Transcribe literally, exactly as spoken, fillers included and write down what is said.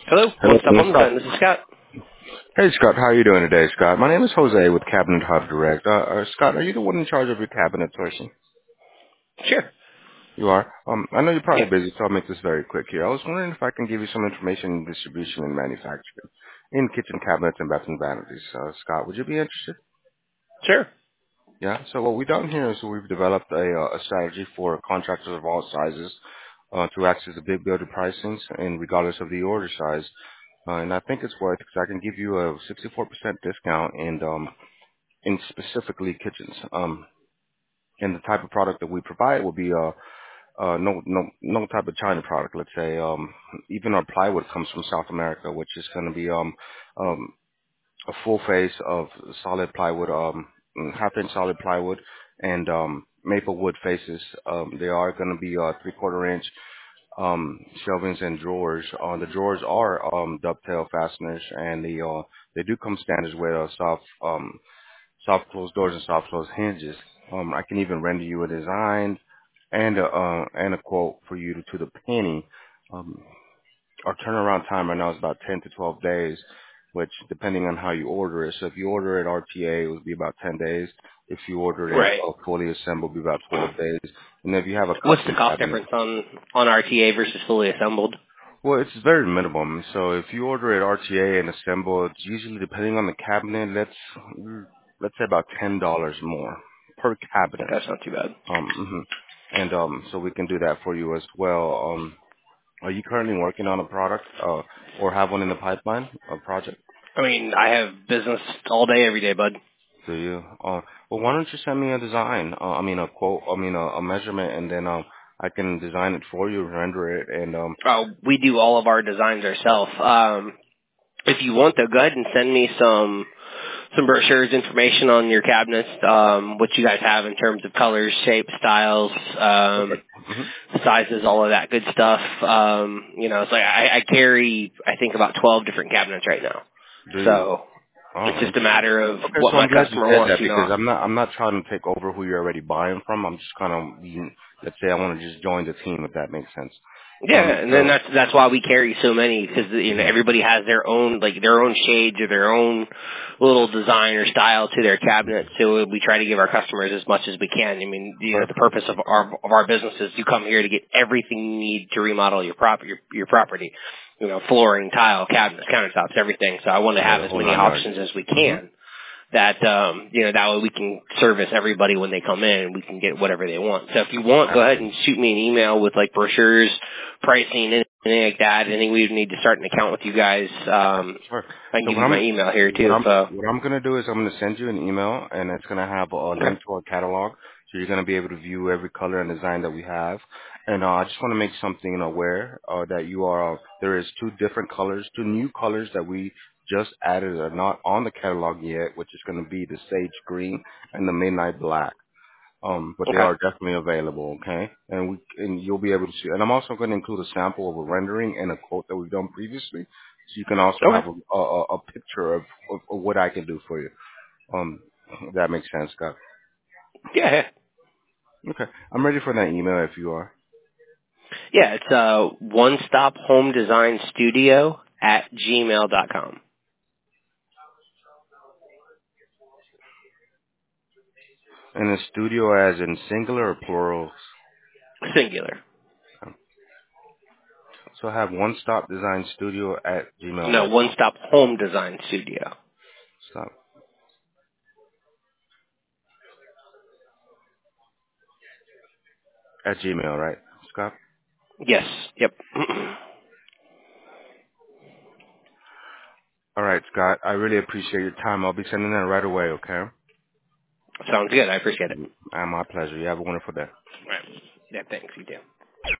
Hello, Hello, One Stop what's Home up? Design. This is Scott. Hey, Scott. How are you doing today, Scott? My name is Jose with Cabinet Hub Direct. Uh, uh, Scott, are you the one in charge of your cabinet sourcing? Sure. You are. Um, I know you're Yeah. probably busy, so I'll make this very quick here. I was wondering if I can give you some information in distribution and manufacturing in kitchen cabinets and bathroom vanities. Uh, Scott, would you be interested? Sure. Yeah. So what we've done here is we've developed a, uh, a strategy for contractors of all sizes uh, to access the big builder pricings, and regardless of the order size. Uh, and I think it's worth because I can give you a sixty-four percent discount and um, in specifically kitchens. Um, and the type of product that we provide will be uh, uh, no no no type of China product. Let's say um, even our plywood comes from South America, which is going to be um, um, a full face of solid plywood, um, half inch solid plywood, and um, maple wood faces. Um, they are going to be uh, three quarter inch um, shelvings and drawers. Uh, the drawers are um, dovetail fasteners, and the uh, they do come standards with a soft um, soft close doors and soft close hinges. Um, I can even render you a design and a uh, and a quote for you to, to the penny. Um, our turnaround time right now is about ten to twelve days, which depending on how you order it. So if you order it R T A, it would be about ten days. If you order it Right. uh, fully assembled, it would be about twelve days. And if you have a What's the custom cost cabinet, difference on on R T A versus fully assembled? well, it's very minimum. So if you order it R T A and assemble, it's usually depending on the cabinet, let's let's say about ten dollars more per cabinet. That's not too bad. Um, mhm. and um, so we can do that for you as well. Um, are you currently working on a product uh, or have one in the pipeline, a project? I mean, I have business all day, every day, bud. Do you? Uh, well, why don't you send me a design? Uh, I mean, a quote. I mean, a, a measurement, and then um, I can design it for you, render it, and um, Oh, we do all of our designs ourselves. Um, if you want, though, go ahead and send me some some brochures, information on your cabinets, um, what you guys have in terms of colors, shapes, styles, okay. um, hmm sizes, all of that good stuff. Um, you know, it's like I, I carry, I think, about twelve different cabinets right now. Do you? So Oh, it's just a interesting. matter of Okay, what so my I'm glad you customer said wants, that you know. because I'm not I'm not trying to take over who you're already buying from. I'm just kind of being, let's say I want to just join the team if that makes sense. Yeah, Um, and then so that's that's why we carry so many because you know mhm. everybody has their own like their own shades or their own little design or style to their cabinet. So we try to give our customers as much as we can. I mean, you know, the Perfect. purpose of our of our business is you come here to get everything you need to remodel your prop your your property. You know, flooring, tile, cabinets, countertops, everything. So I want to Yeah, have the as whole many nine yards. options as we Mhm. can. That um, you know, that way we can service everybody when they come in, and we can get whatever they want. So if you want, go ahead Absolutely. and shoot me an email with like brochures, pricing, anything like that. I think we would need to start an account with you guys. Um, Sure. I can So give what you my I'm email here what too. I'm So what I'm gonna do is I'm gonna send you an email, and it's gonna have a okay, link to our catalog, so you're gonna be able to view every color and design that we have. And uh, I just want to make something aware uh, that you are uh, there is two different colors, two new colors that we just added are not on the catalog yet, which is gonna be the sage green and the midnight black. Um, but they okay, are definitely available, okay? And we and you'll be able to see. And I'm also going to include a sample of a rendering and a quote that we've done previously, so you can also have okay, a, a, a picture of, of, of what I can do for you. Um, if that makes sense, Scott. yeah, yeah. Okay, I'm ready for that email if you are. Yeah, it's uh, one stop home design studio at gmail dot com. And the studio as in singular or plural. Singular. So I have one stop design studio at gmail No, dot one com. stop home design studio. Stop at Gmail, right, Scott? Yes. Yep. All right, Scott. I really appreciate your time. I'll be sending that right away. Okay. Sounds good. I appreciate it. Uh, my pleasure. You have a wonderful day. All right. Yeah. Thanks. You too.